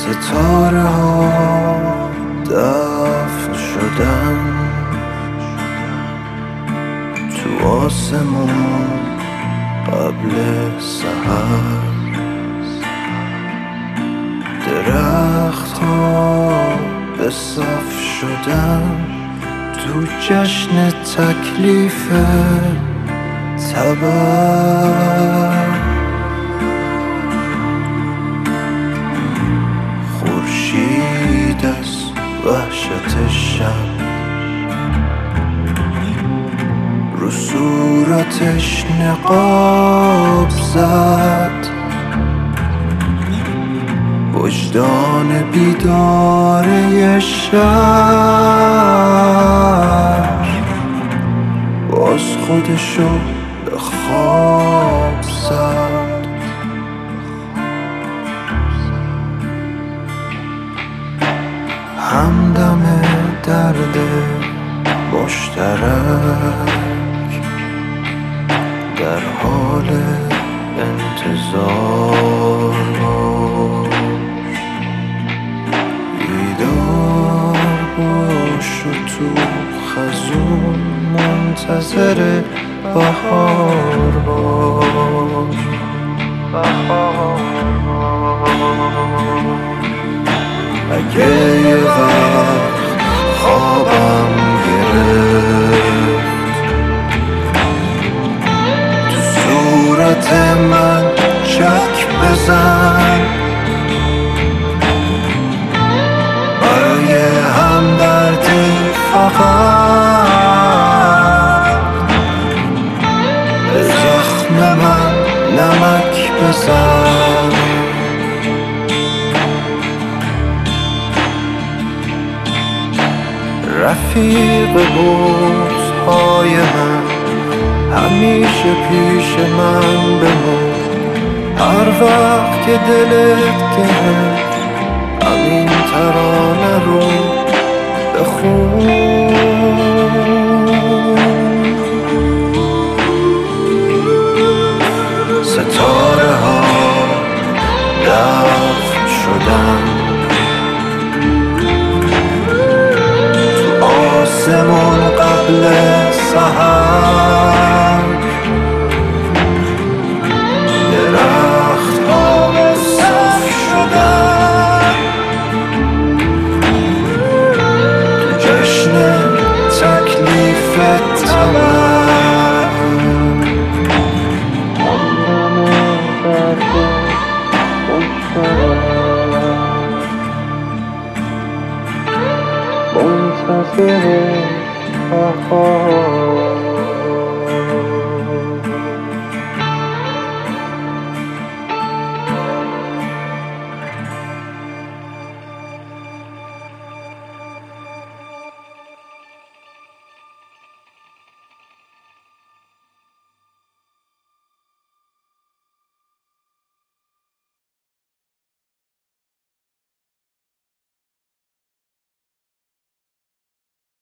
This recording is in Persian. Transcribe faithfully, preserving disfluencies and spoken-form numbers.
ستاره ها دفن شدن تو آسمون قبل سحر. درخت ها به صف شدن تو جشن تکلیف تبر. خورشید از وحشت شب رو صورتش نقاب زد. وجدان بیداره شهر باز خودشو به خواب زد. همدم درد مشترک در حال انتظار باش. بیدار باش و تو خزون منتظر بهار باش. اگه یه وقت خوابم گرفت تو صورت من چک بزن. برای همدردی فقط به زخم من نمک بزن. رفیق بغض‌های من همیشه پیش من بمون. هر وقت که دلت گرفت همین ترانه رو بخون.